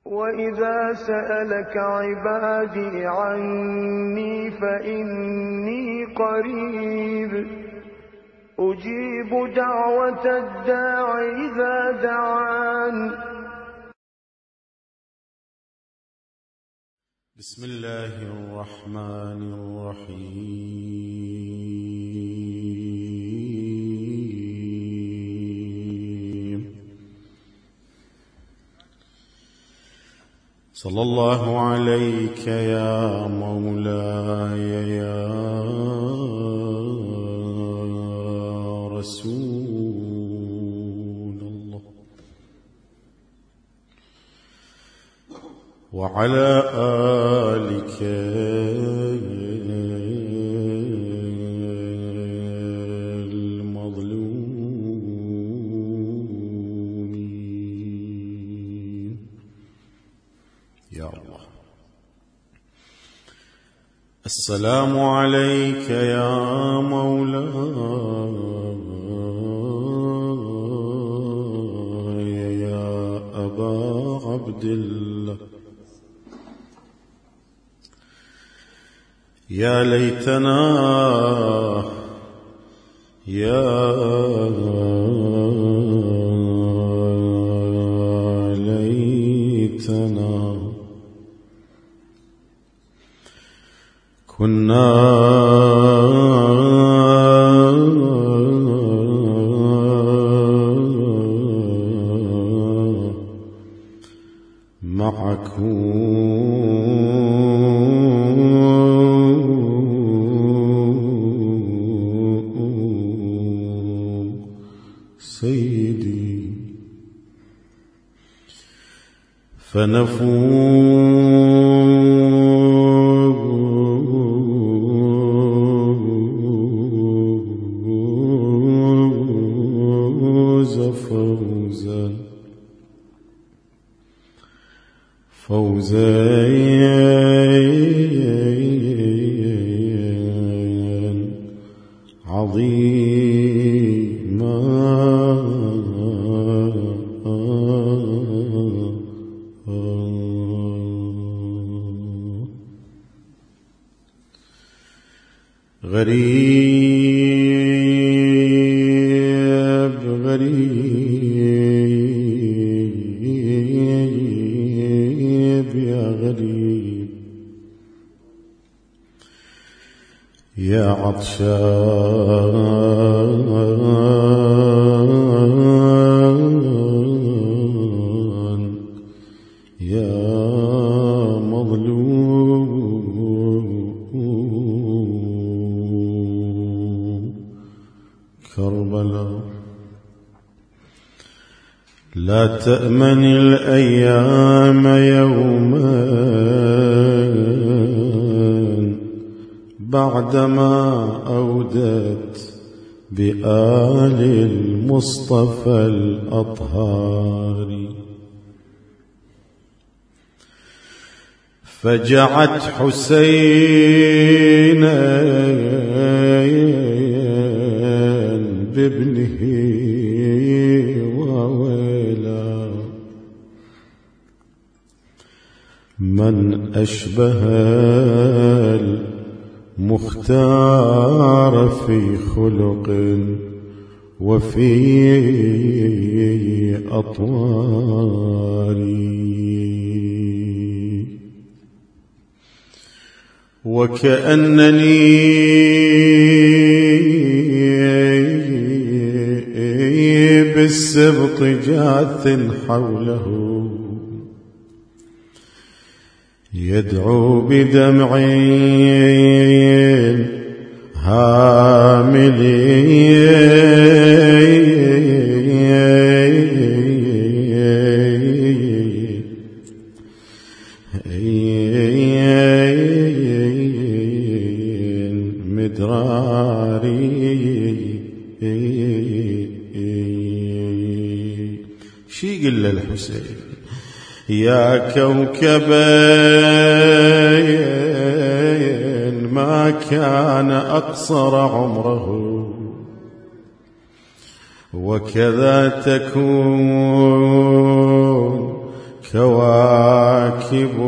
وإذا سألك عبادي عني فإني قريب أجيب دعوة الداع إذا دعان. بسم الله الرحمن الرحيم. صلى الله عليك يا مولاي يا رسول الله، وعلى آلك المظلومين يا الله. السلام عليك يا مولاي يا أبا عبد الله، يا ليتنا يا ليتنا كنا معكم سيدي، فنفوز فوزا فوزا عظيما غريب غريب يا غريب يا عطشان يا مظلوم كربلاء. لا تأمن الأيام يوما بعدما أودت بآل المصطفى الأطهار، فجعت حسينا بابنه وويلا من أشبه المختار في خلق وفي أطوار، وكأنني بالسبط جاث حوله يدعو بدمع هامل مدراري. شي قل للحسين يا كوكبا ما كان أقصر عمره، وكذا تكون كواكب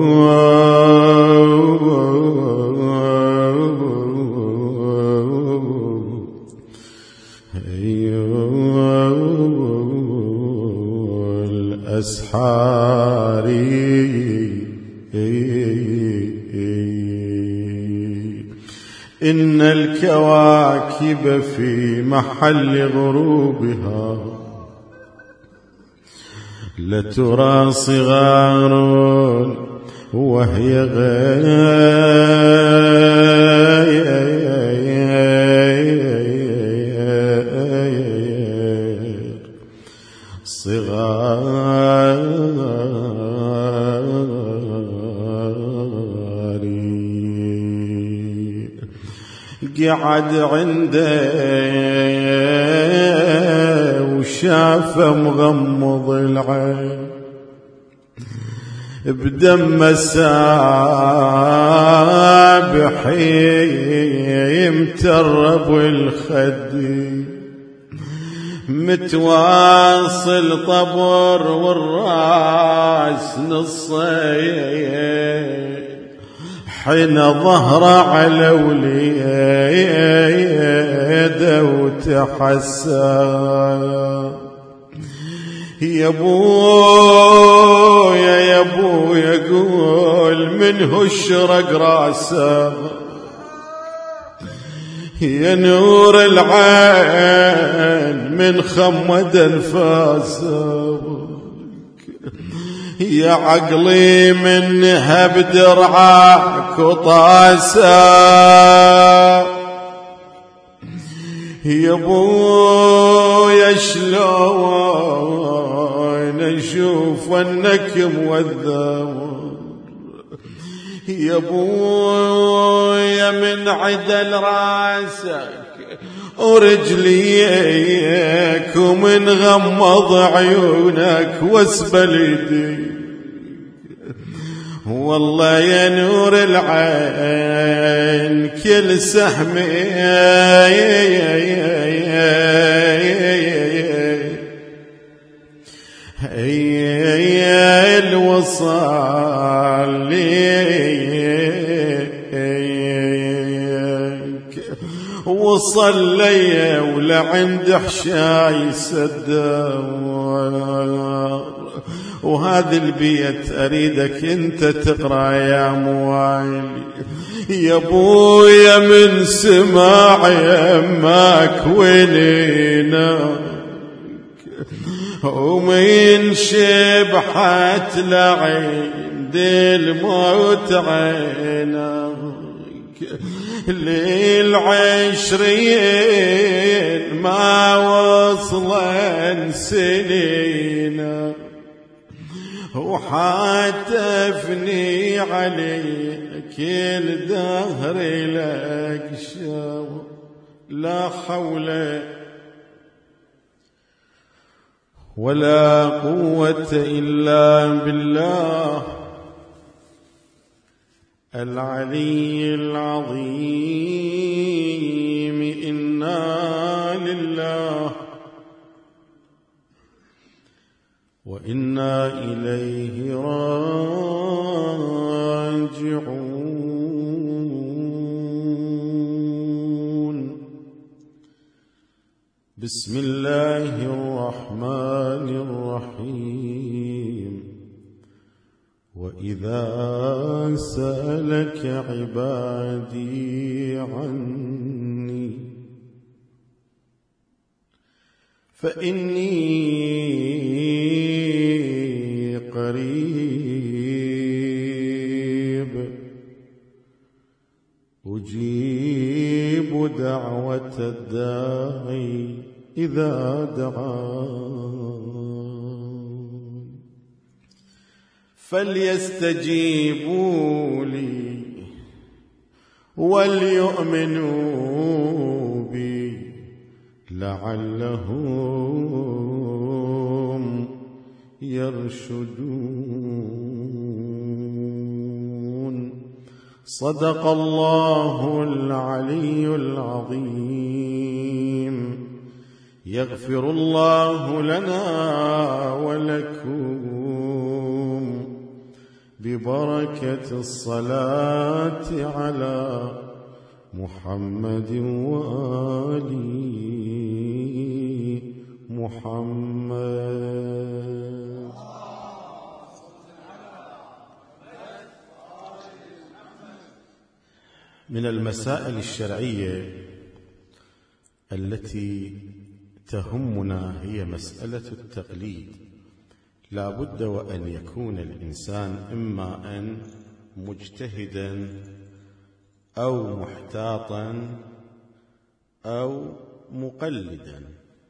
الأسحار إن الكواكب في محل غروبها لترى صغار وهي غير صغار قعد عنده وشافه مغمض العين بدم السابح يمترب الخد متواصل طبر والراس نصين حين ظهر على وليده وتحسى يا ابويا قول منه الشرق راسه يا نور العين من خمد انفاسه يا عقلي منها بدرعك وطاسه يا ابويا شلون اشوف انك موذر يا ابويا من عدل راسك ورجليك ومن غمض عيونك واسبل يديك والله يا نور العين كل سهم الوصال ليك وصل لي ولعند حشاي سدار وهذا البيت أريدك أنت تقرأ يا موالي يا أبويا من سماع يماك وليناك ومن شبحت لعين دي الموت عيناك للعشرين ما وصلا سنينا وحاتفني عليك الدهر لك شو لا حول ولا قوة إلا بالله العلي العظيم إنا لله وإنا إليه راجعون بسم الله الرحمن الرحيم وإذا سألك عبادي عني فإني قريب أجيب دعوة الداعي إذا دعان فليستجيبوا لي وليؤمنوا بي لعلهم يرشدون صدق الله العلي العظيم يغفر الله لنا ولكم ببركة الصلاة على محمد وآل محمد. من المسائل الشرعية التي تهمنا هي مسألة التقليد. لا بد وأن يكون الإنسان إما أن مجتهدا أو محتاطا أو مقلدا،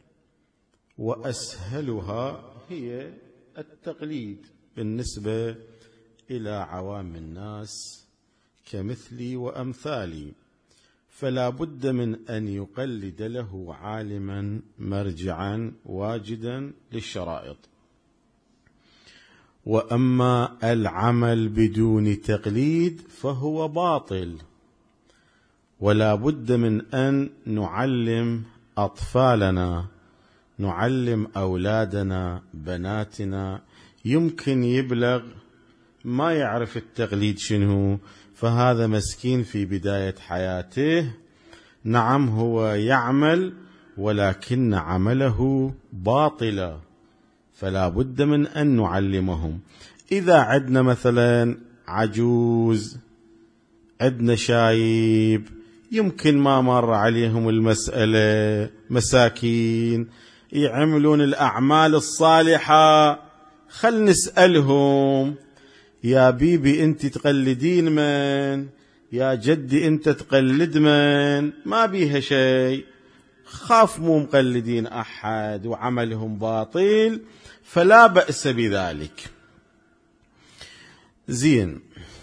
وأسهلها هي التقليد بالنسبة إلى عوام الناس كمثلي وأمثالي، فلا بد من أن يقلد له عالما مرجعا واجدا للشرائط. وأما العمل بدون تقليد فهو باطل، ولا بد من أن نعلم أطفالنا، نعلم أولادنا بناتنا. يمكن يبلغ ما يعرف التقليد شنو، فهذا مسكين في بداية حياته، نعم هو يعمل ولكن عمله باطلا، فلا بد من أن نعلمهم. إذا عدنا مثلا عجوز، عدنا شايب، يمكن ما مر عليهم المسألة، مساكين يعملون الأعمال الصالحة، خل نسألهم: يا بيبي أنت تقلدين من؟ يا جدي أنت تقلد من؟ ما بيها شيء، خاف مو مقلدين أحد وعملهم باطل، فلا بأس بذلك. زين،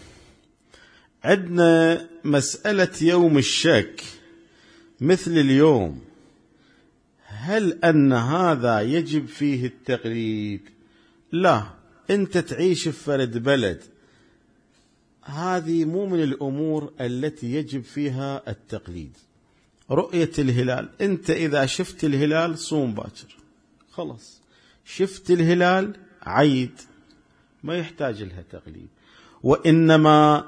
عندنا مسألة يوم الشك مثل اليوم، هل أن هذا يجب فيه التقليد؟ لا، أنت تعيش في فرد بلد، هذه مو من الأمور التي يجب فيها التقليد. رؤية الهلال، أنت إذا شفت الهلال صوم باكر، خلاص شفت الهلال عيد، ما يحتاج لها تقليد. وإنما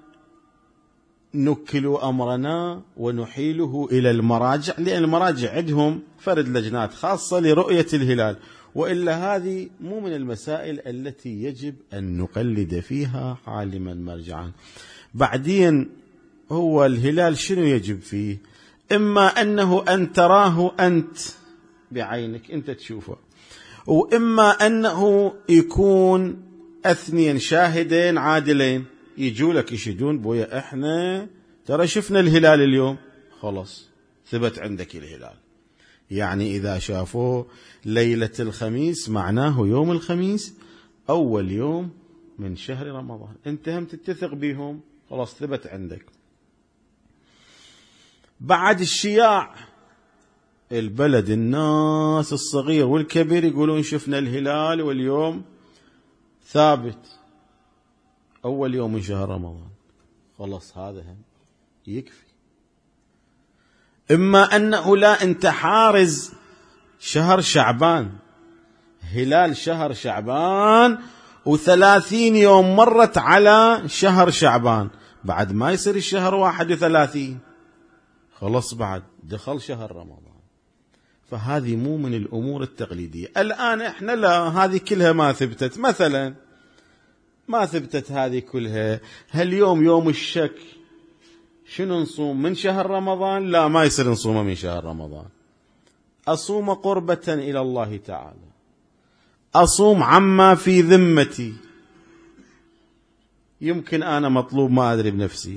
نكل أمرنا ونحيله إلى المراجع، لأن المراجع عندهم فرد لجنات خاصة لرؤية الهلال، وإلا هذه مو من المسائل التي يجب أن نقلد فيها عالما مرجعا. بعدين هو الهلال شنو يجب فيه؟ إما أنه أن تراه أنت بعينك، أنت تشوفه، وإما أنه يكون اثنين شاهدين عادلين يجوا لك يشهدون: بويا احنا ترى شفنا الهلال اليوم، خلاص ثبت عندك الهلال. يعني إذا شافوه ليلة الخميس معناه يوم الخميس أول يوم من شهر رمضان، أنت هم تتثق بهم، خلاص ثبت عندك. بعد الشياع البلد، الناس الصغير والكبير يقولون شفنا الهلال واليوم ثابت أول يوم من شهر رمضان، خلاص هذا هم يكفي. إما أنه لا، أنت حارز شهر شعبان، هلال شهر شعبان و30 يوم مرت على شهر شعبان، بعد ما يصير الشهر 31 خلاص بعد دخل شهر رمضان. فهذه مو من الأمور التقليدية. الآن إحنا لا، هذه كلها ما ثبتت، مثلا ما ثبتت هذه كلها. هل يوم الشك شنو نصوم من شهر رمضان؟ لا، ما يصير نصوم من شهر رمضان. أصوم قربة إلى الله تعالى، أصوم عما في ذمتي، يمكن أنا مطلوب ما أدري بنفسي.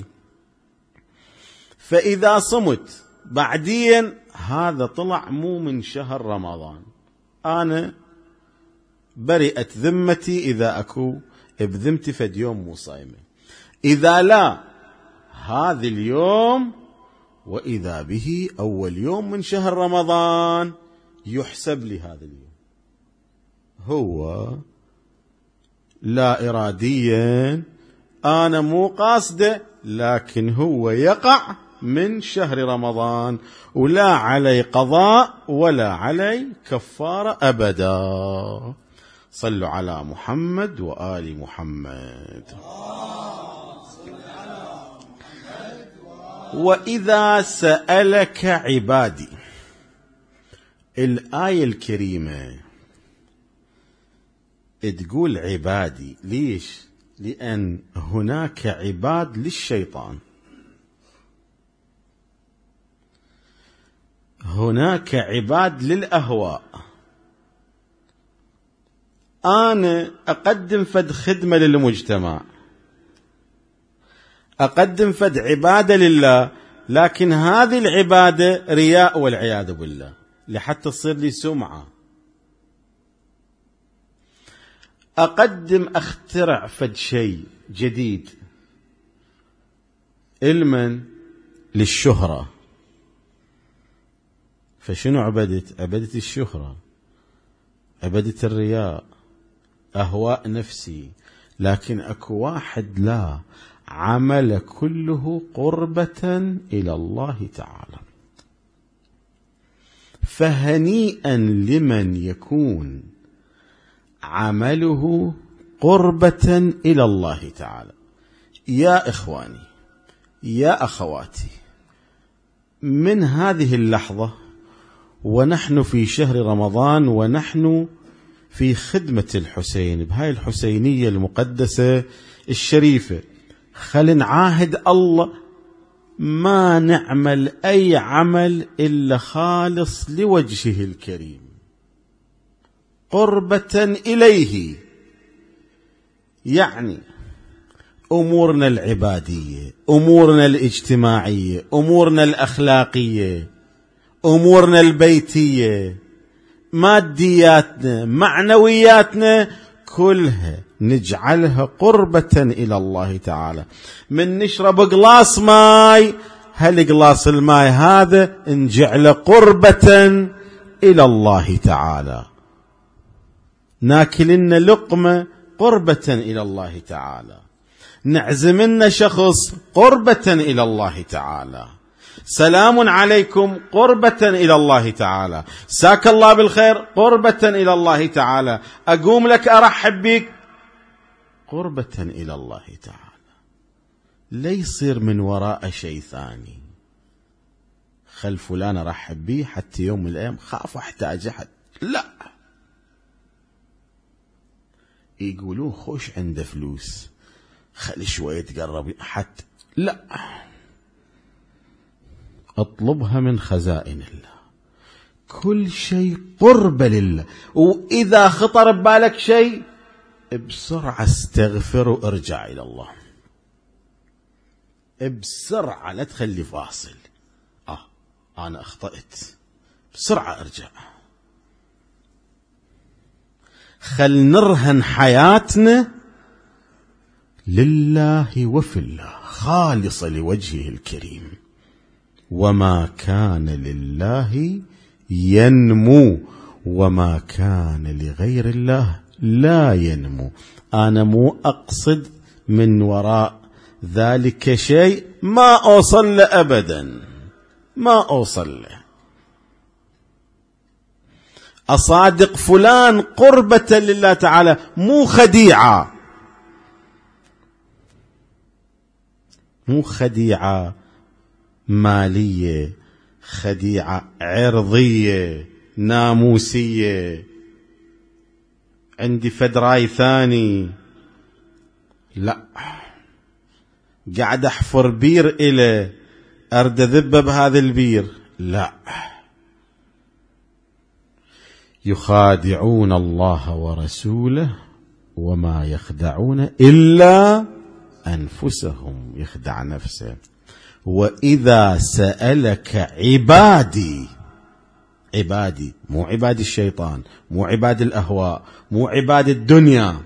فإذا صمت بعدين هذا طلع مو من شهر رمضان، أنا برئت ذمتي إذا أكو بذمتي فد يوم مو صايمة. إذا لا، هذا اليوم وإذا به أول يوم من شهر رمضان يحسب لي هذا اليوم، هو لا إراديا، أنا مو قاصده، لكن هو يقع من شهر رمضان، ولا علي قضاء ولا علي كفارة أبدا. صلوا على محمد وآل محمد. وإذا سألك عبادي، الآية الكريمة تقول عبادي، ليش؟ لأن هناك عباد للشيطان، هناك عباد للأهواء. أنا أقدم فد خدمة للمجتمع، أقدم فد عبادة لله، لكن هذه العبادة رياء والعياذ بالله، لحتى تصير لي سمعة. أخترع فد شيء جديد، علما للشهرة، فشنو عبدت الشهرة، عبدت الرياء، أهواء نفسي. لكن أكو واحد لا، عمل كله قربة إلى الله تعالى. فهنيئا لمن يكون عمله قربة إلى الله تعالى. يا إخواني، يا أخواتي، من هذه اللحظة ونحن في شهر رمضان ونحن في خدمة الحسين بهاي الحسينية المقدسة الشريفة، خل نعاهد الله ما نعمل أي عمل إلا خالص لوجهه الكريم، قربة إليه. يعني أمورنا العبادية، أمورنا الاجتماعية، أمورنا الأخلاقية، أمورنا البيتية، مادياتنا، معنوياتنا، كلها نجعلها قربة إلى الله تعالى. من نشرب قلاص ماي، هالقلاص الماي هذا نجعله قربة إلى الله تعالى. ناكلنا لقمة قربة إلى الله تعالى، نعزمنا شخص قربة إلى الله تعالى، سلام عليكم قربة إلى الله تعالى، ساك الله بالخير قربة إلى الله تعالى، أقوم لك أرحب بك قربة إلى الله تعالى. لا يصير من وراء شيء ثاني، خل فلان أرحب به حتى يوم من الأيام خاف أحتاج أحد، لا. يقولون خوش عنده فلوس، خلي شوية تقرب حتى، لا، اطلبها من خزائن الله، كل شيء قرب لله. وإذا خطر ببالك شيء بسرعة استغفر وارجع إلى الله، بسرعة، لا تخلي فاصل، أنا أخطأت، بسرعة ارجع. خل نرهن حياتنا لله وفي الله، خالصة لوجهه الكريم. وما كان لله ينمو، وما كان لغير الله لا ينمو. أنا مو أقصد من وراء ذلك شيء، ما أوصل له أبدا، ما أوصل له. أصادق فلان قربة لله تعالى، مو خديعة، مو خديعة مالية، خديعة عرضية ناموسية، عندي فدراي ثاني، لا، قاعد أحفر بير إلى أرد ذبة بهذا البير، لا. يخادعون الله ورسوله وما يخدعون إلا أنفسهم، يخدع نفسه. وإذا سألك عبادي، عبادي مو عباد الشيطان، مو عباد الأهواء، مو عباد الدنيا،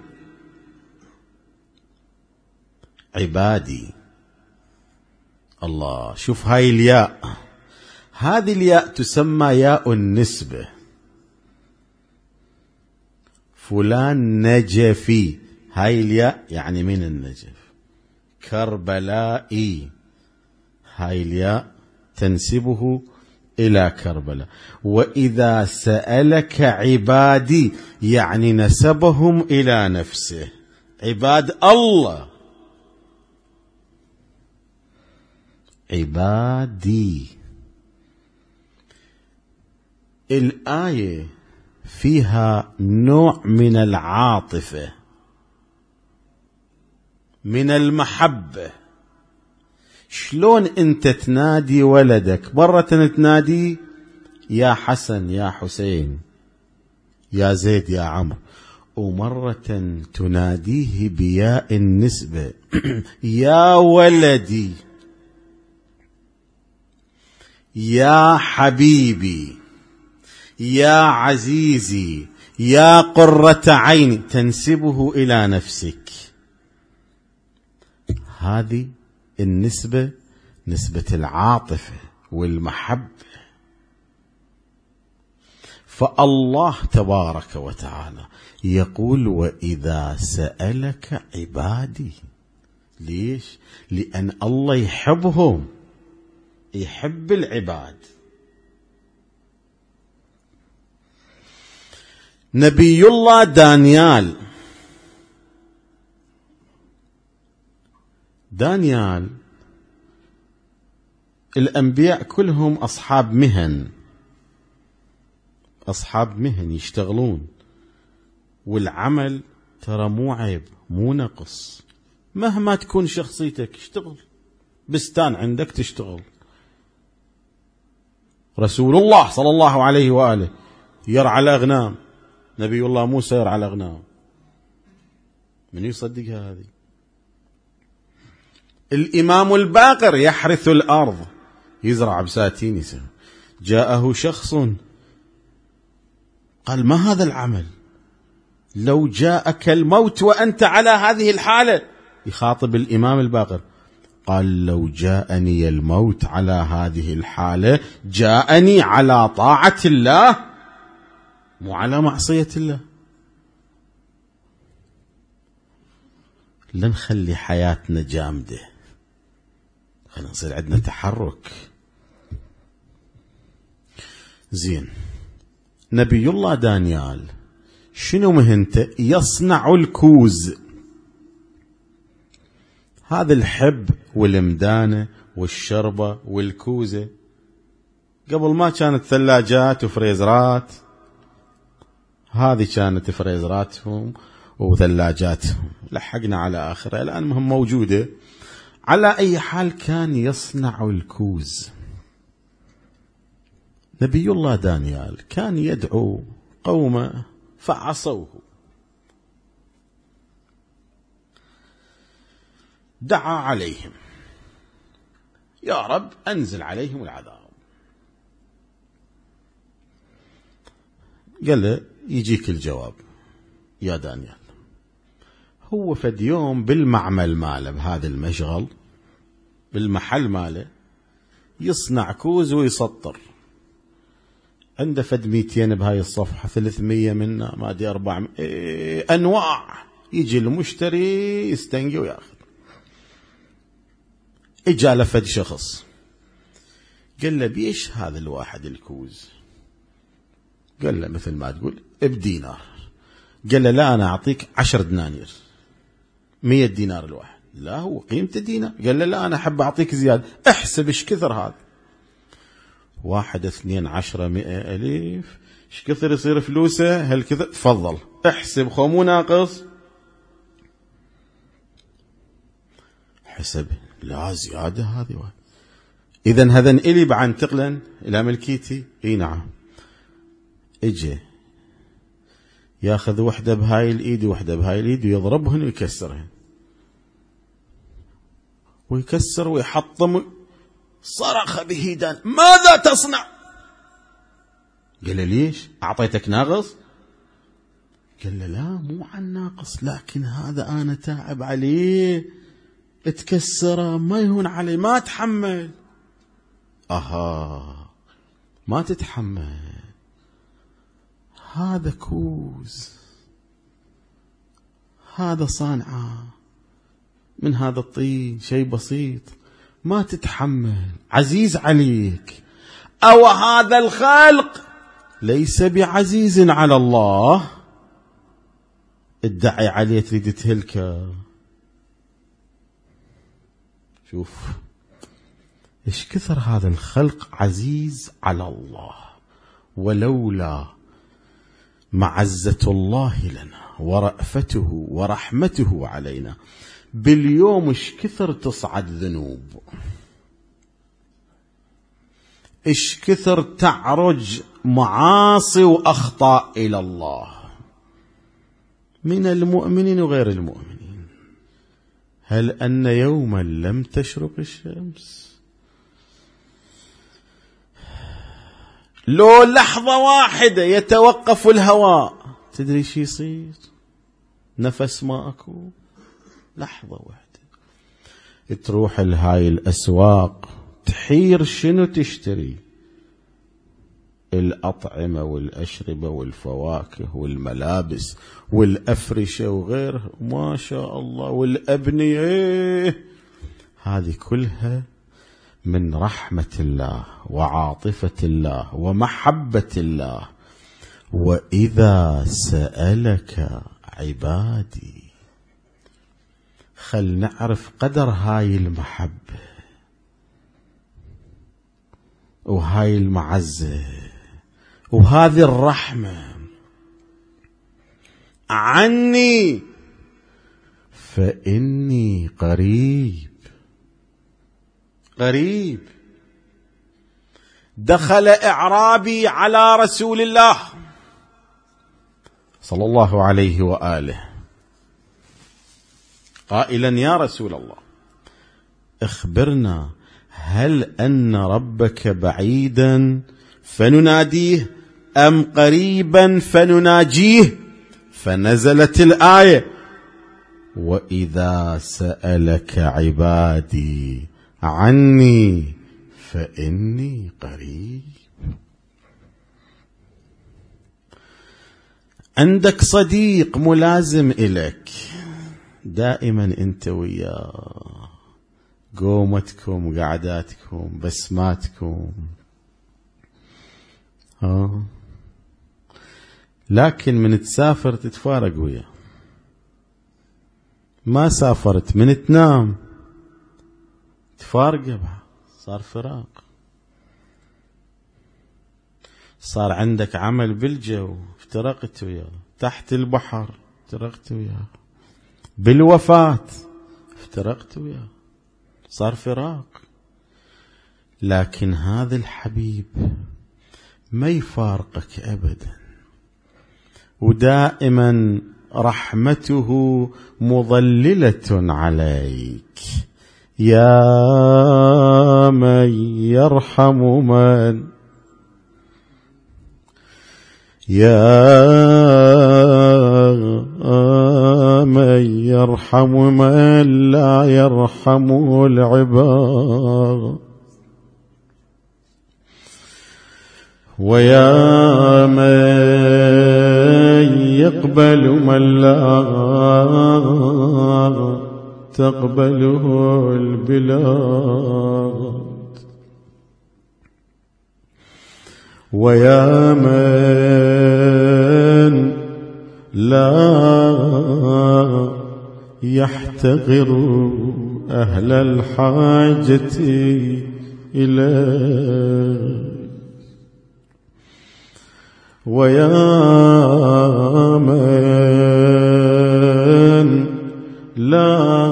عبادي الله. شوف هاي الياء، هذه الياء تسمى ياء النسبة. فلان نجفي، هاي الياء يعني من النجف. كربلائي، هاي الياء تنسبه إلى كربلاء. وإذا سألك عبادي يعني نسبهم إلى نفسه، عباد الله، عبادي. الآية فيها نوع من العاطفة، من المحبة. شلون أنت تنادي ولدك؟ مرة تنادي يا حسن يا حسين يا زيد يا عمرو، ومرة تناديه بياء النسبة يا ولدي يا حبيبي يا عزيزي يا قرة عيني، تنسبه إلى نفسك. هذه النسبة نسبة العاطفة والمحبة. فالله تبارك وتعالى يقول وإذا سألك عبادي. ليش؟ لأن الله يحبهم، يحب العباد. نبي الله دانيال، الأنبياء كلهم أصحاب مهن يشتغلون، والعمل ترى مو عيب مو نقص. مهما تكون شخصيتك اشتغل، بستان عندك تشتغل. رسول الله صلى الله عليه وآله يرعى الأغنام، نبي الله موسى يرعى الأغنام. من يصدقها هذه؟ الإمام الباقر يحرث الأرض، يزرع بساتين يسمى. جاءه شخص قال ما هذا العمل؟ لو جاءك الموت وأنت على هذه الحالة، يخاطب الإمام الباقر، قال لو جاءني الموت على هذه الحالة جاءني على طاعة الله مو على معصية الله. لا نخلي حياتنا جامدة، خلينا نصير عندنا تحرك. زين، نبي الله دانيال شنو مهنته؟ يصنع الكوز. هذا الحب والمدانة والشربة والكوزة قبل ما كانت ثلاجات وفريزرات، هذه كانت فريزراتهم وثلاجاتهم، لحقنا على آخرها الآن مهم موجودة. على أي حال كان يصنع الكوز. نبي الله دانيال كان يدعو قومه فعصوه، دعا عليهم يا رب أنزل عليهم العذاب. قال له يجيك الجواب يا دانيال. هو فد يوم بالمعمل ماله، بهذا المشغل بالمحل ماله، يصنع كوز ويسطر. عنده فد 200 بهاي الصفحة، 300 منه ما دي 400 أنواع. يجي المشتري يستنقي وياخذ. اجا له فد شخص قال له بيش هذا الواحد الكوز؟ قال له مثل ما تقول بدينار. قال له لا أنا أعطيك 10 دنانير، 100 دينار الواحد. لا هو قيمته دينار. قال له لا أنا أحب أعطيك زيادة، احسب ايش كثر هذا. 1 2 10 100 ألف، ايش كثر يصير فلوسه؟ هالكثر. تفضل احسب خو مو ناقص. حسب لا زيادة هذه. إذن هذا إلي بعد انتقلا إلى ملكيتي. اي نعم. اجي ياخذ وحدة بهاي الإيد ووحدة بهاي الإيد ويضربهن ويكسرهن، ويكسر ويحطم. صرخ بهيدان ماذا تصنع؟ قال له ليش أعطيتك ناقص؟ قال له لا مو عن ناقص، لكن هذا أنا تعب عليه، اتكسر ما يهون علي، ما أتحمل. ما تتحمل، هذا كوز، هذا صانعة من هذا الطين، شيء بسيط، ما تتحمل، عزيز عليك. أو هذا الخلق ليس بعزيز على الله، ادعي عليه تريد تهلكه. شوف إيش كثر هذا الخلق عزيز على الله، ولولا معزة الله لنا ورأفته ورحمته علينا باليوم إيش كثر تصعد ذنوب، إيش كثر تعرج معاصي وأخطاء إلى الله من المؤمنين وغير المؤمنين. هل أن يوما لم تشرق الشمس؟ لو لحظة واحدة يتوقف الهواء تدري شي يصير؟ نفس ما أكو، لحظة واحدة تروح لهاي الأسواق تحير شنو تشتري، الأطعمة والأشربة والفواكه والملابس والأفرشة وغيرها ما شاء الله والأبنية، هذه كلها من رحمة الله وعاطفة الله ومحبة الله. وإذا سألك عبادي، خل نعرف قدر هاي المحبة وهاي المعزة وهذه الرحمة عني فإني قريب. قريب. دخل إعرابي على رسول الله صلى الله عليه وآله قائلا: يا رسول الله اخبرنا، هل أن ربك بعيدا فنناديه أم قريبا فنناجيه؟ فنزلت الآية: وإذا سألك عبادي عني فإني قريب. عندك صديق ملازم إليك دائما أنت وياه، قومتكم قعداتكم بسماتكم، لكن من تسافر تتفارق وياه، ما سافرت من تنام تفارقه، صار فراق. صار عندك عمل بالجو افترقت وياه، تحت البحر افترقت وياه، بالوفاة افترقت وياه، صار فراق. لكن هذا الحبيب ما يفارقك أبدا، ودائما رحمته مظللة عليك. يا من يرحم من يرحم من لا يرحمه العباد، ويا من يقبل من لا تقبله البلاد، ويا من لا يحتقر أهل الحاجة إليه، ويا من لا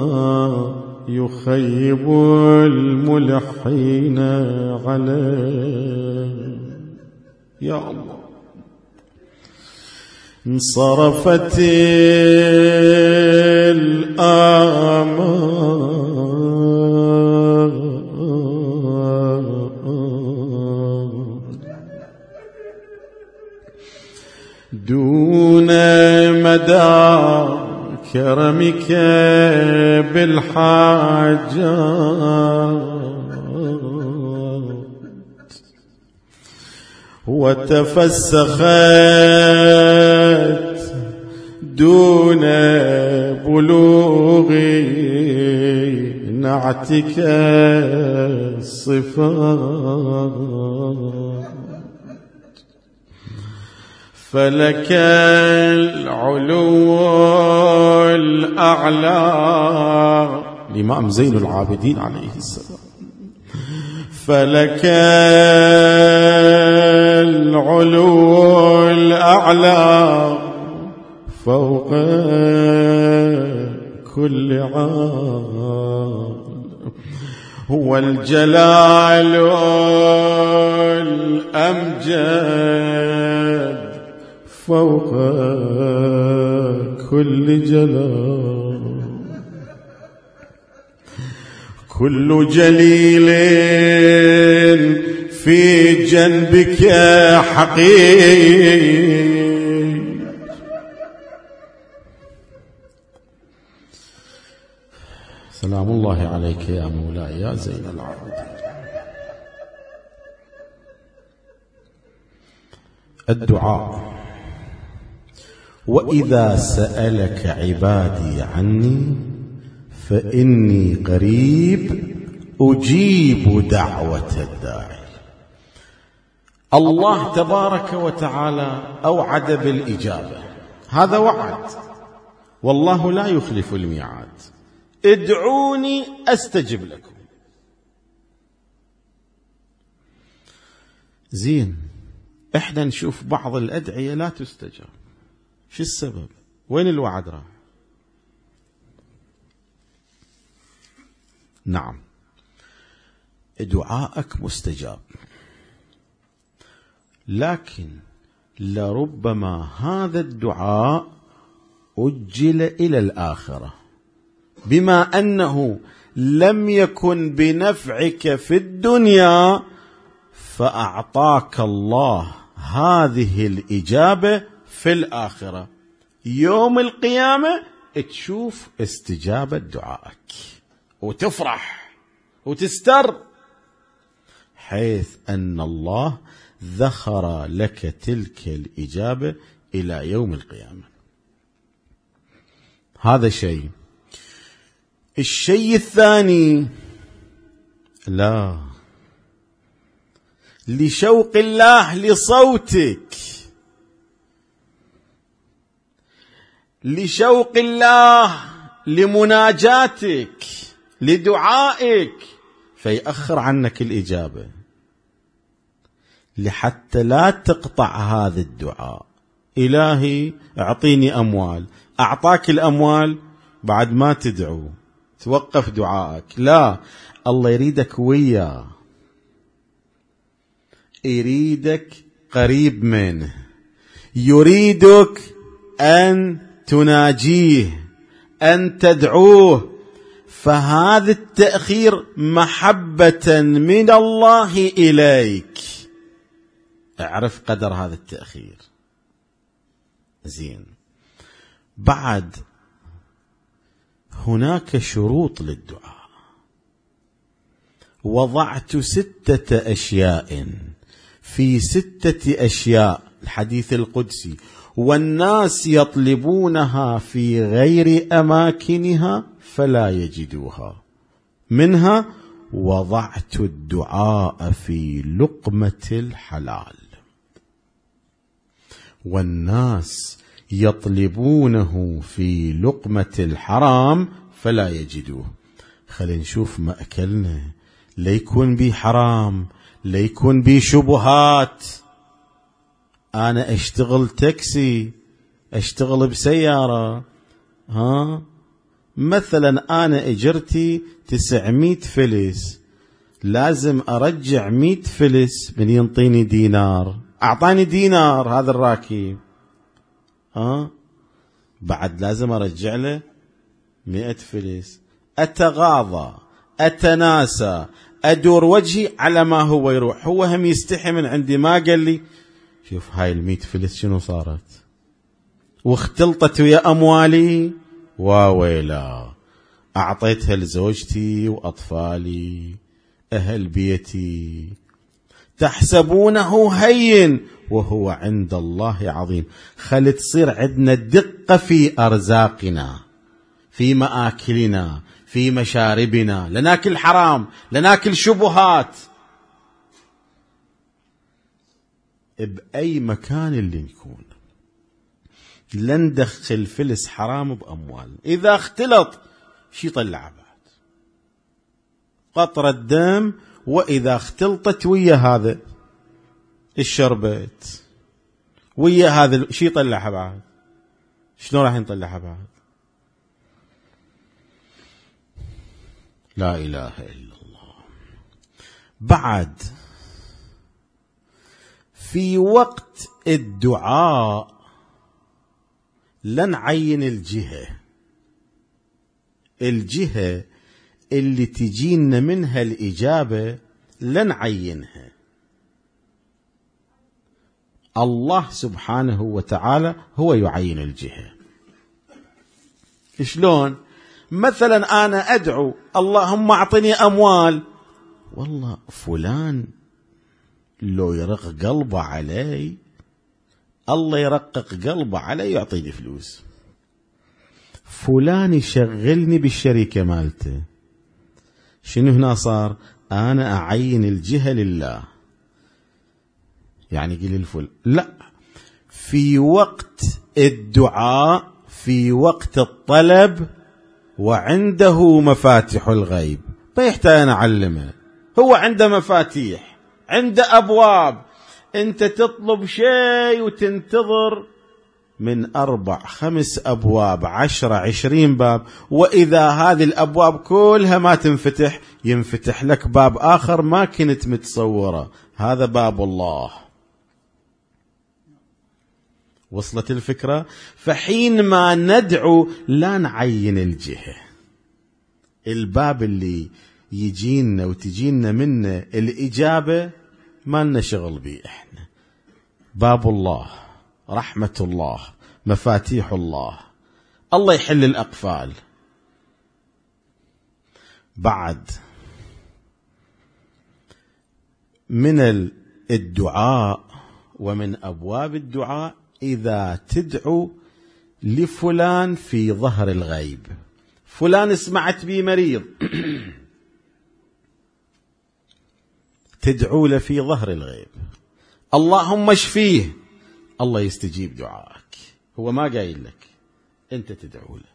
يخيب الملحين عليه. يا الله، انصرفت الآمال دون مدى كرمك بالحاجات، وتفسخت دون بلوغ شفاعتك الصفات، فلك العلو الأعلى. الإمام زين العابدين عليه السلام. فلك العلو الأعلى فوق كل عال، هو الجلال الأمجد فوق كل جلال. كل جليل في جنبك حقير. سلام الله عليك يا مولاي يا زين العابدين. الدعاء. وإذا سألك عبادي عني فإني قريب أجيب دعوة الداعي. الله تبارك وتعالى أوعد بالإجابة، هذا وعد، والله لا يخلف الميعاد. ادعوني أستجب لكم. زين، احنا نشوف بعض الأدعية لا تستجاب، شو السبب؟ وين الوعد راح؟ نعم، دعائك مستجاب، لكن لربما هذا الدعاء أجل إلى الآخرة، بما أنه لم يكن بنفعك في الدنيا فأعطاك الله هذه الإجابة في الآخرة. يوم القيامة تشوف استجابة دعائك وتفرح وتستر، حيث أن الله ذخر لك تلك الإجابة إلى يوم القيامة. هذا شيء. الشيء الثاني، لا، لشوق الله لصوتك، لشوق الله لمناجاتك لدعائك، فيأخر عنك الإجابة لحتى لا تقطع هذا الدعاء. إلهي أعطيني أموال، أعطاك الأموال بعد ما تدعو توقف دعائك، لا، الله يريدك وياه، يريدك قريب منه، يريدك أن تناجيه، أن تدعوه. فهذا التأخير محبة من الله إليك. اعرف قدر هذا التأخير. زين، بعد هناك شروط للدعاء. وضعت 6 أشياء في 6 أشياء، الحديث القدسي، والناس يطلبونها في غير أماكنها فلا يجدوها. منها وضعت الدعاء في لقمة الحلال، والناس يطلبونه في لقمة الحرام فلا يجدوه. خلينا نشوف ما أكلنا، ليكون بي حرام، ليكون بي شبهات. أنا أشتغل تاكسي، أشتغل بسيارة، مثلا أنا إجرتي 900 فلس، لازم أرجع 100 فلس من ينطيني دينار، أعطاني دينار هذا الراكب، بعد لازم أرجع له 100 فلس. أتغاضى، أتناسى، أدور وجهي على ما هو يروح. هو هم يستحي من عندي، ما قال لي شوف هاي 100 فلس شنو صارت، واختلطت ويا أموالي، وويلا أعطيتها لزوجتي وأطفالي أهل بيتي. تحسبونه هين وهو عند الله عظيم. خلي تصير عندنا دقة في أرزاقنا، في مآكلنا، في مشاربنا، لناكل حرام، لناكل شبهات، بأي مكان اللي نكون لن ندخل فلس حرام بأموال. إذا اختلط شي يطلع بعد قطرة دم، وإذا اختلطت ويا هذا الشربت ويا هذا شي يطلعها بعد. شلون راح نطلعها بعد؟ لا إله إلا الله. بعد في وقت الدعاء لا نعين الجهة اللي تجينا منها الإجابة لا نعينها. الله سبحانه وتعالى هو يعين الجهة. شلون؟ مثلا أنا أدعو اللهم أعطني أموال، والله فلان لو يرق قلبه علي الله يرقق قلبه علي يعطيني فلوس. فلان يشغلني بالشركة مالته، شنو هنا صار؟ أنا أعين الجهة لله. يعني قل الفل لا، في وقت الدعاء، في وقت الطلب، وعنده مفاتيح الغيب، فيحتاج نعلمه. هو عنده مفاتيح، عنده أبواب. أنت تطلب شيء وتنتظر من 4 5 أبواب 10 20 باب، وإذا هذه الأبواب كلها ما تنفتح ينفتح لك باب آخر ما كنت متصوره. هذا باب الله. وصلت الفكرة؟ فحين ما ندعو لا نعين الجهة. الباب اللي يجينا وتجينا منه الإجابة ما لنا شغل به احنا. باب الله، رحمة الله، مفاتيح الله، الله يحل الأقفال. بعد من الدعاء ومن أبواب الدعاء إذا تدعو لفلان في ظهر الغيب. فلان سمعت بي مريض تدعو له في ظهر الغيب، اللهم اشفيه، الله يستجيب دعائك. هو ما قايل لك، أنت تدعو له،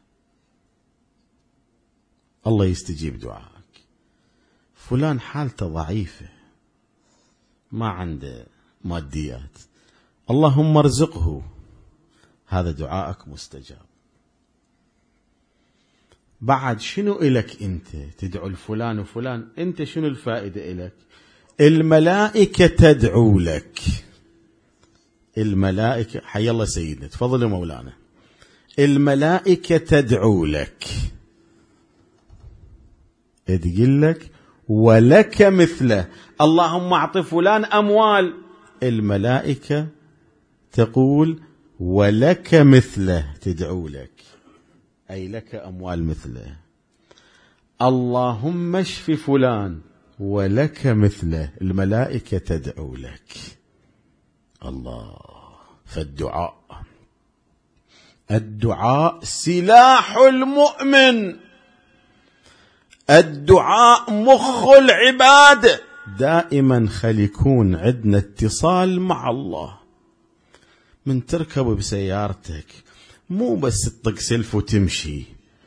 الله يستجيب دعائك. فلان حالته ضعيفة ما عنده ماديات، اللهم ارزقه، هذا دعائك مستجاب. بعد شنو إلك أنت تدعو لفلان وفلان؟ أنت شنو الفائدة إلك؟ الملائكة تدعو لك. الملائكة، حي الله سيدنا، تفضل يا مولانا. الملائكة تدعو لك، تقول لك ولك مثله، اللهم اعط فلان أموال، الملائكة تقول ولك مثله، تدعو لك، أي لك أموال مثله. اللهم اشف فلان ولك مثله، الملائكة تدعو لك. الله. فالدعاء سلاح المؤمن، الدعاء مخ العبادة. دائما خليكون عندنا اتصال مع الله. من تركب بسيارتك مو بس تطق سلف وتمشي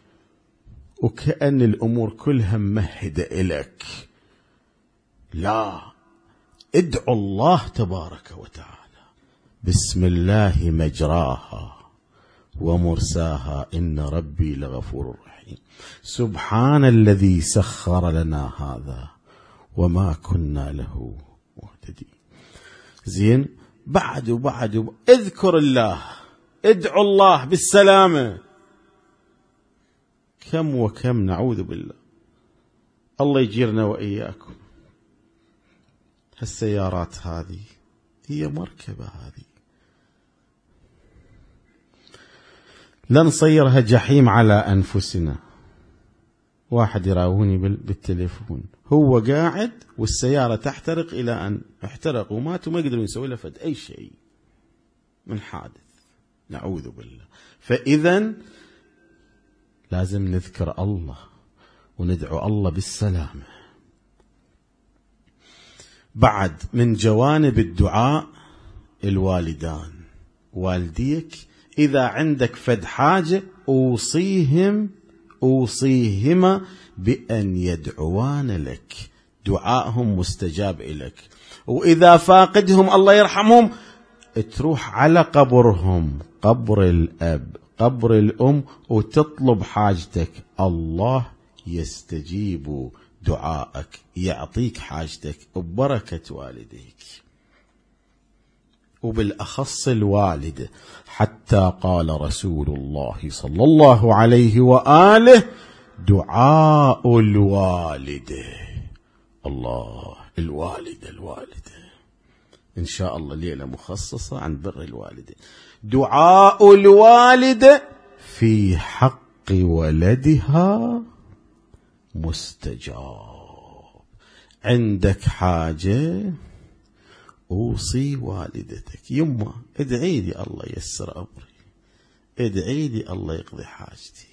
وكأن الأمور كلها ممهدة إلك، لا، ادعو الله تبارك وتعالى. بسم الله مجراها ومرساها إن ربي لغفور رحيم. سبحان الذي سخر لنا هذا وما كنا له مهتدين. زين. بعد اذكر الله، ادعو الله بالسلامة. كم وكم نعوذ بالله، الله يجيرنا وإياكم. هالسيارات هذه هي مركبة، هذه لا نصيرها جحيم على أنفسنا. واحد يراوني بالتليفون، هو قاعد والسيارة تحترق إلى أن احترق ومات وما يقدرون يسوي له فد أي شيء من حادث، نعوذ بالله. فإذا لازم نذكر الله وندعو الله بالسلامة. بعد من جوانب الدعاء الوالدان، والديك إذا عندك فد حاجة أوصيهما بأن يدعوان لك، دعائهم مستجاب إليك. وإذا فاقدهم الله يرحمهم تروح على قبرهم، قبر الأب قبر الأم، وتطلب حاجتك، الله يستجيب دعائك، يعطيك حاجتك ببركة والديك، وبالأخص الوالدة. حتى قال رسول الله صلى الله عليه وآله: دعاء الوالدة. الله، الوالدة إن شاء الله ليلة مخصصة عن بر الوالدة. دعاء الوالدة في حق ولدها مستجاب. عندك حاجة أوصي والدتك، يما ادعي لي الله ييسر أمري، ادعي لي الله يقضي حاجتي،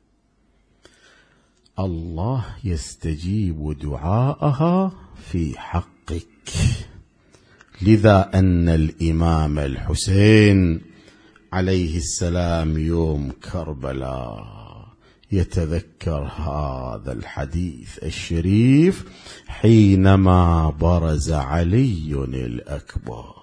الله يستجيب دعاءها في حقك. لذا أن الإمام الحسين عليه السلام يوم كربلاء يتذكر هذا الحديث الشريف حينما برز علي الأكبر.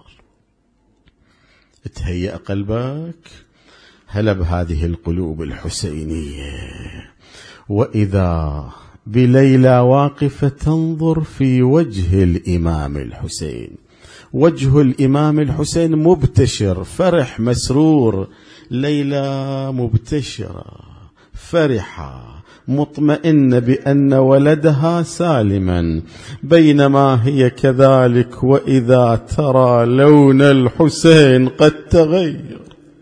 تهيأ قلبك هلا بهذه القلوب الحسينية، وإذا بليلى واقفة تنظر في وجه الإمام الحسين، وجه الإمام الحسين مبتشر، فرح مسرور، ليلى مبتشرة فرحة مطمئنة بأن ولدها سالما، بينما هي كذلك وإذا ترى لون الحسين قد تغير.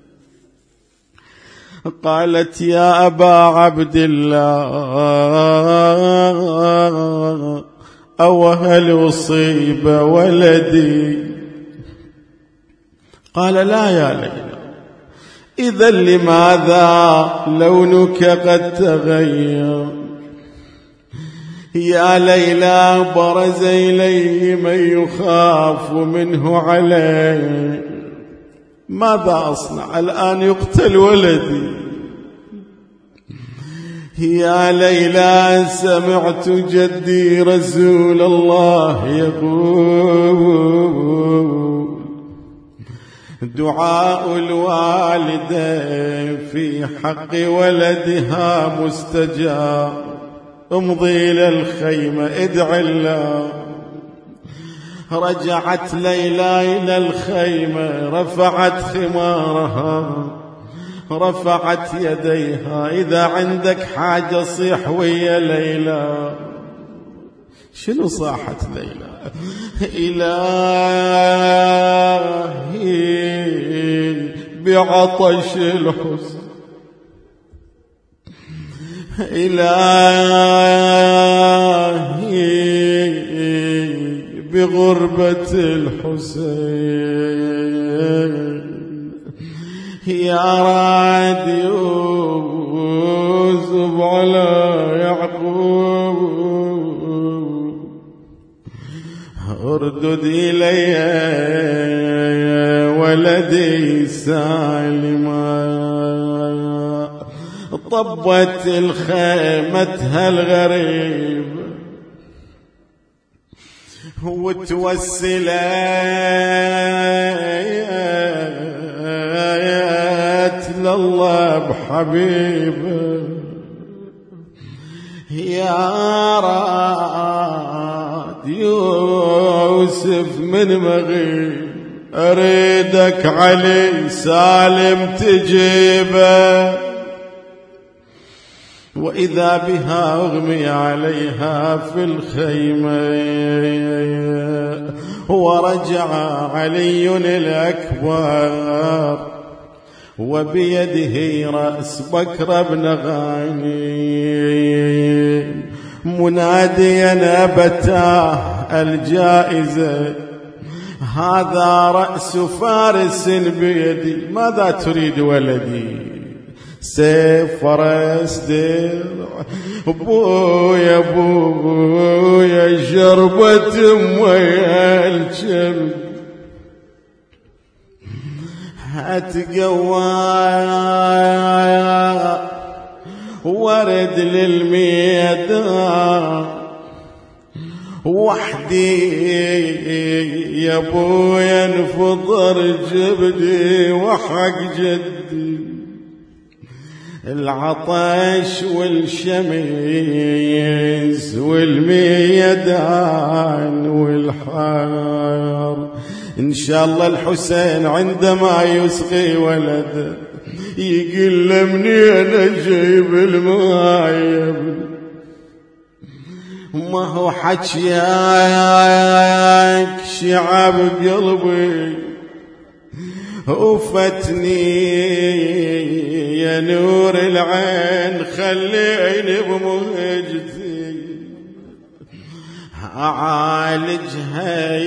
قالت: يا أبا عبد الله، أو هل أصيب ولدي؟ قال: لا يا ليلى. إذا لماذا لونك قد تغير؟ يا ليلى، برز إلي من يخاف منه علي، ماذا أصنع الآن؟ يقتل ولدي. يا ليلى، سمعت جدي رسول الله يقول: دعاء الوالدة في حق ولدها مستجاب. امضي إلى الخيمة ادعي الله. رجعت ليلى إلى الخيمة، رفعت خمارها، رفعت يديها. إذا عندك حاجة صيح ويا ليلى. شنو صاحت ليلى؟ إلهي بعطش الحزن، إلهي بغربة الحسين، يا راد يوسف على يعقوب، اردد إلي ولدي سالما. طبت الخيمتها الغريب وتوسلت لله بحبيبه. يا راد يوسف من مغيب، أريدك علي سالم تجيبه. وإذا بها أغمي عليها في الخيمة، ورجع علي الأكبر وبيده رأس بكر بن غانم، مناديا أبتاه الجائزة، هذا رأس فارس بيدي، ماذا تريد ولدي؟ سيف فرس درع ابويا ابويا شربة ميا الجبل اتقوى ورد للميدان وحدي يا ابويا انفطر جبدي وحق جدي العطش والشمس والميدان والحار. إن شاء الله الحسين عندما يسقي ولده يقول له منين أجيب الماء يا ابني؟ ما هو حكيك شعب قلبي وفتني يا نور العين خليني بمهجتي أعالجها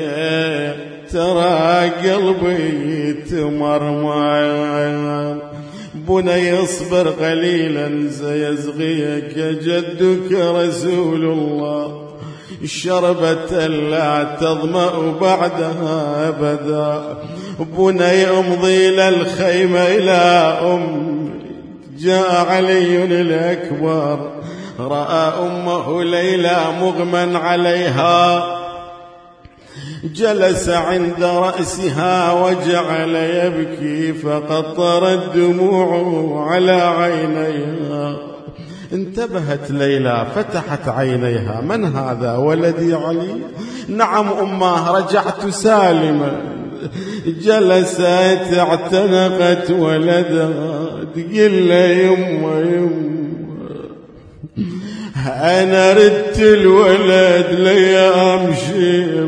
ترى قلبي تمرمر. بنا يصبر قليلا سيزغيك جدك رسول الله شربة لا تظمأ بعدها أبدا. بنا يمضي للخيمة إلى أم جاء علي الأكبر رأى أمه ليلى مغمى عليها جلس عند رأسها وجعل يبكي فقطرت دموعه على عينيها. انتبهت ليلى فتحت عينيها من هذا؟ ولدي علي؟ نعم أماه رجعت سالما. جلست اعتنقت ولدها تقول له يما أنا ردت الولد ليام شيب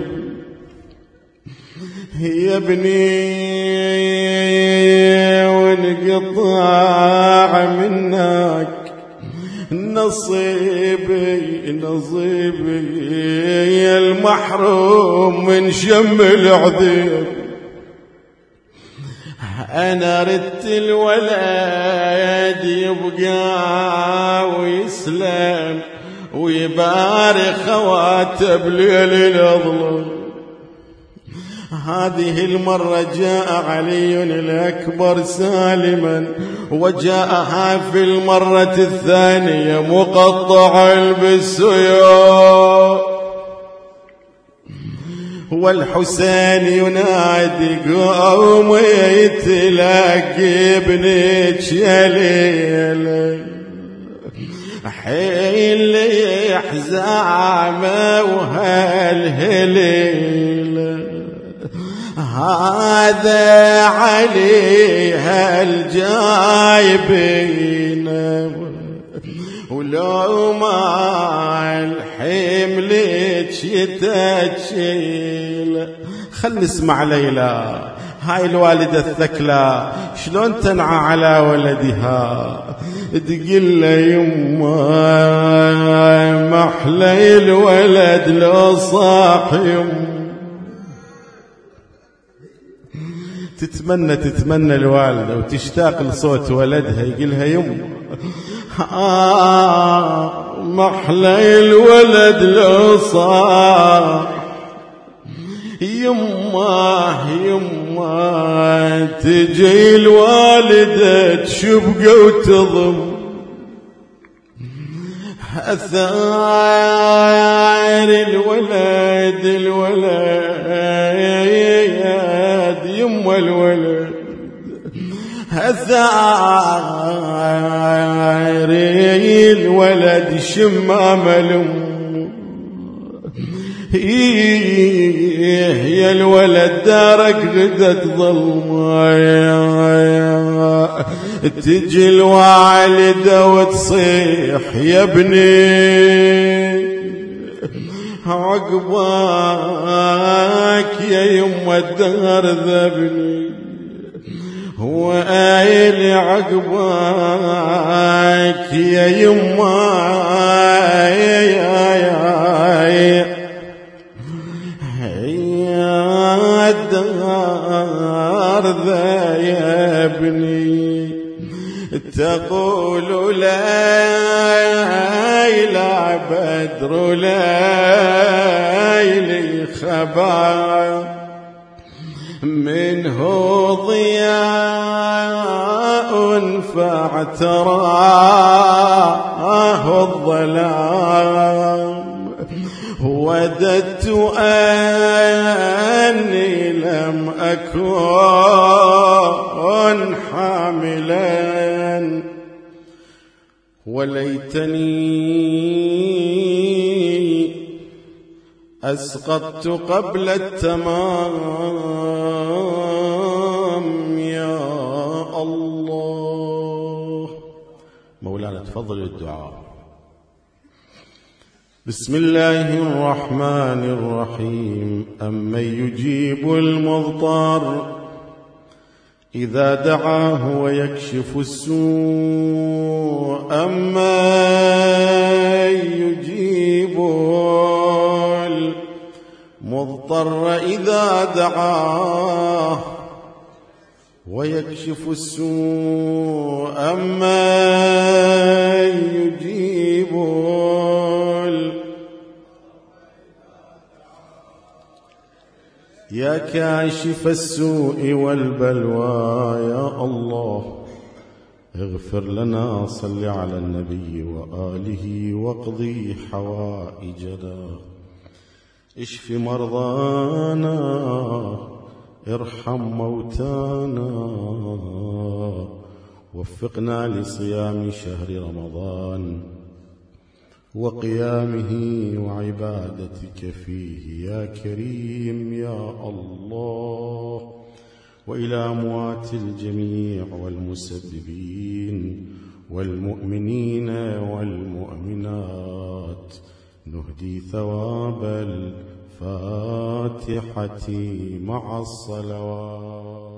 يا ابني وانقطع منك نصيبي يا المحروم من شم العذيب. أنا ردت الولد يبقى ويسلم ويبارك خواتب ليل الأظلم. هذه المرة جاء علي الأكبر سالما وجاءها في المرة الثانية مقطعا بالسيوف والحسين ينادي قوم يتلاقي ابنك يا ليلى حين يحزامه وهالهليل هذا عليها الجايبين ولو ما الحملك يتشيل. خل نسمع ليلى هاي الوالدة الثكلى شلون تنعى على ولدها تقول له يما محلى الولد لو صاح يما. تتمنى الوالدة وتشتاق لصوت ولدها يقولها يما محلى الولد لو صاح يما تجي الوالدة تشبقه وتضم أثار الولد يما الولد أثار الولد شمام الأم يا الولد دارك غدت ظلمة تجي الوالدة وتصيح يا ابني عقباك يا يما الدهر ذبني هو آيل عقباك يا يما الدار ذا يا ابني تقول ليلى بدر ليلي خبا منه ضياء فاعتراه الظلام وددت أني لم أكن حاملا وليتني أسقطت قبل التمام يا الله. مولانا تفضل الدعاء. بسم الله الرحمن الرحيم. أمن يجيب المضطر إذا دعاه ويكشف السوء أمن يجيب المضطر إذا دعاه ويكشف السوء أمن يجيب يا كاشف السوء والبلوى يا الله اغفر لنا صل على النبي وآله واقضي حوائجنا اشف مرضانا ارحم موتانا وفقنا لصيام شهر رمضان وقيامه وعبادتك فيه يا كريم يا الله. وإلى أموات الجميع والمسببين والمؤمنين والمؤمنات نهدي ثواب الفاتحة مع الصلوات.